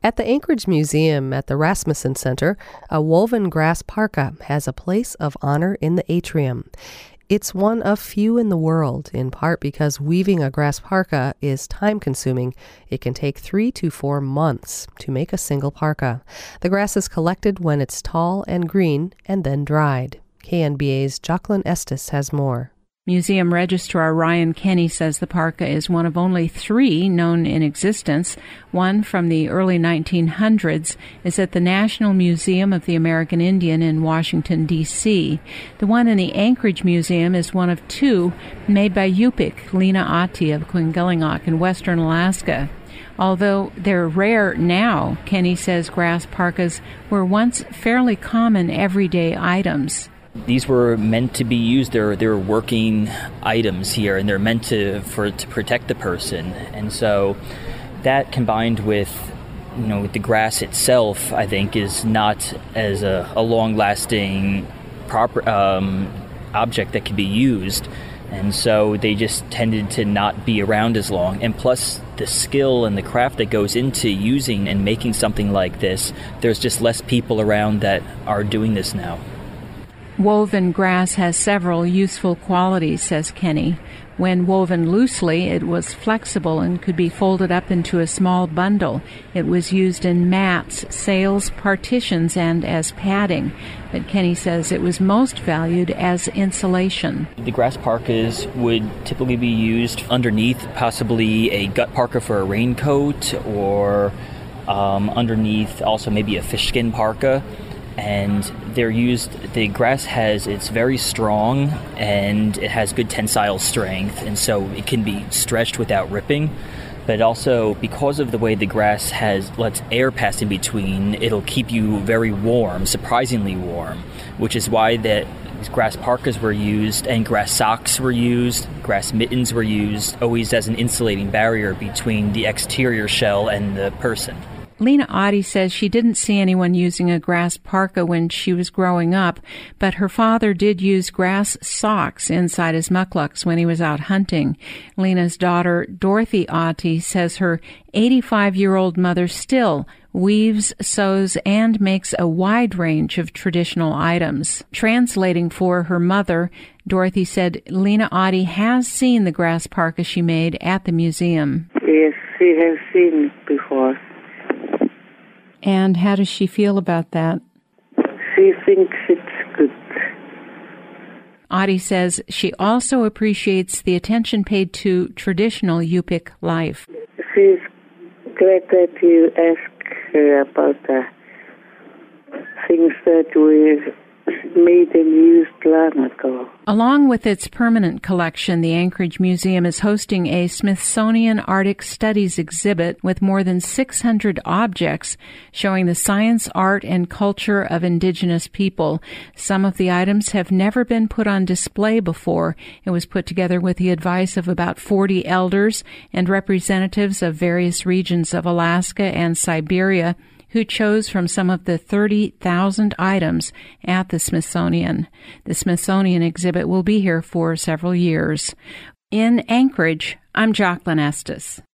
At the Anchorage Museum at the Rasmussen Center, a woven grass parka has a place of honor in the atrium. It's one of few in the world, in part because weaving a grass parka is time-consuming. It can take 3 to 4 months to make a single parka. The grass is collected when it's tall and green and then dried. KNBA's Jacqueline Estes has more. Museum Registrar Ryan Kenny says the parka is one of only 3 known in existence. One from the early 1900s is at the National Museum of the American Indian in Washington, D.C. The one in the Anchorage Museum is one of 2 made by Yupik, Lena Ati of Kwingillingok in western Alaska. Although they're rare now, Kenny says grass parkas were once fairly common everyday items. These were meant to be used. They're working items here, and they're meant to protect the person. And so that combined with the grass itself, I think, is not as a long-lasting proper object that can be used. And so they just tended to not be around as long. And plus, the skill and the craft that goes into using and making something like this, there's just less people around that are doing this now. Woven grass has several useful qualities, says Kenny. When woven loosely, it was flexible and could be folded up into a small bundle. It was used in mats, sails, partitions, and as padding. But Kenny says it was most valued as insulation. The grass parkas would typically be used underneath possibly a gut parka for a raincoat, or underneath also maybe a fish skin parka. And they're used, the grass it's very strong and it has good tensile strength, and so it can be stretched without ripping. But also, because of the way the grass lets air pass in between, it'll keep you very warm, surprisingly warm, which is why these grass parkas were used, and grass socks were used, grass mittens were used, always as an insulating barrier between the exterior shell and the person. Lena Adi says she didn't see anyone using a grass parka when she was growing up, but her father did use grass socks inside his mukluks when he was out hunting. Lena's daughter, Dorothy Ati, says her 85-year-old mother still weaves, sews, and makes a wide range of traditional items. Translating for her mother, Dorothy said Lena Adi has seen the grass parka she made at the museum. Yes, she has seen it before. And how does she feel about that? She thinks it's good. Adi says she also appreciates the attention paid to traditional Yupik life. She's glad that you asked her about the things that were made and used long ago. Along with its permanent collection, the Anchorage Museum is hosting a Smithsonian Arctic Studies exhibit with more than 600 objects showing the science, art, and culture of indigenous people. Some of the items have never been put on display before. It was put together with the advice of about 40 elders and representatives of various regions of Alaska and Siberia, who chose from some of the 30,000 items at the Smithsonian. The Smithsonian exhibit will be here for several years. In Anchorage, I'm Jacqueline Estes.